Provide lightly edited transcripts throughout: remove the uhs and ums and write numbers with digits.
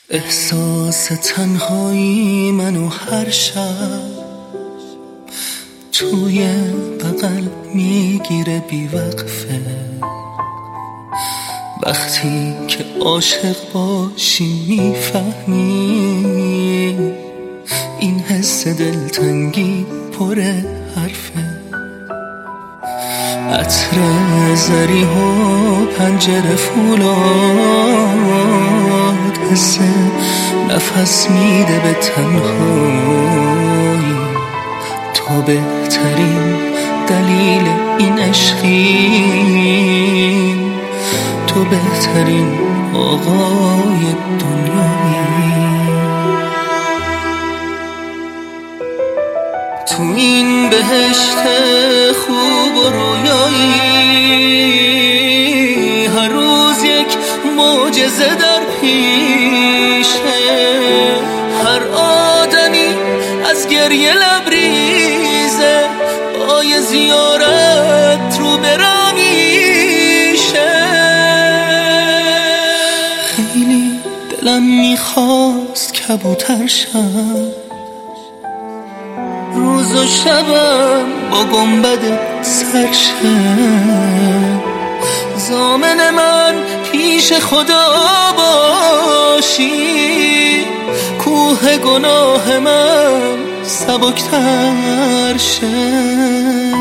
احساس تنهایی منو هر شب توی بغل میگیره بیوقفه. وقتی که عاشق باشی میفهمی این حس دلتنگی پر حرفه. عطر زریح و پنجره فولاد حس نفس میده به تنهایی. تو بهترین دلیل این عشقی، تو بهترین آقای دنیایی. تو این بهشت خوب و رویایی هر روز یک معجزه در پیشه. هر آدمی از گریه لبریزه، پای زیارت رو برامیشه. خیلی دلم میخواست کبوتر شم، روز و شبم با گنبد سرشم. ضامن من پیش خدا باشی، کوه گناه من سبکتر شه.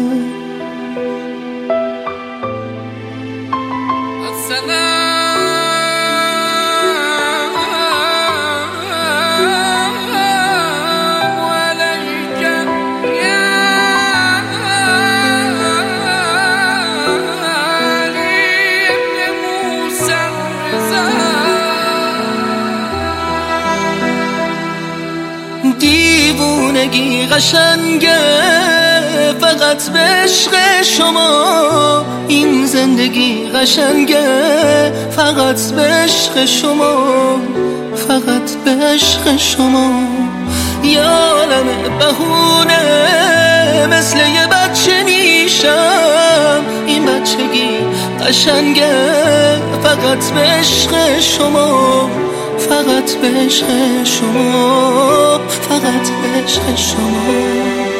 دیوونگی قشنگه فقط به عشق شما، این زندگی قشنگه فقط به عشق شما، فقط به عشق شما. یه عالم بهونه مثل یه بچه میشم، این بچگی قشنگه فقط به عشق شما، فقط به عشق شما، فقط به عشق شما.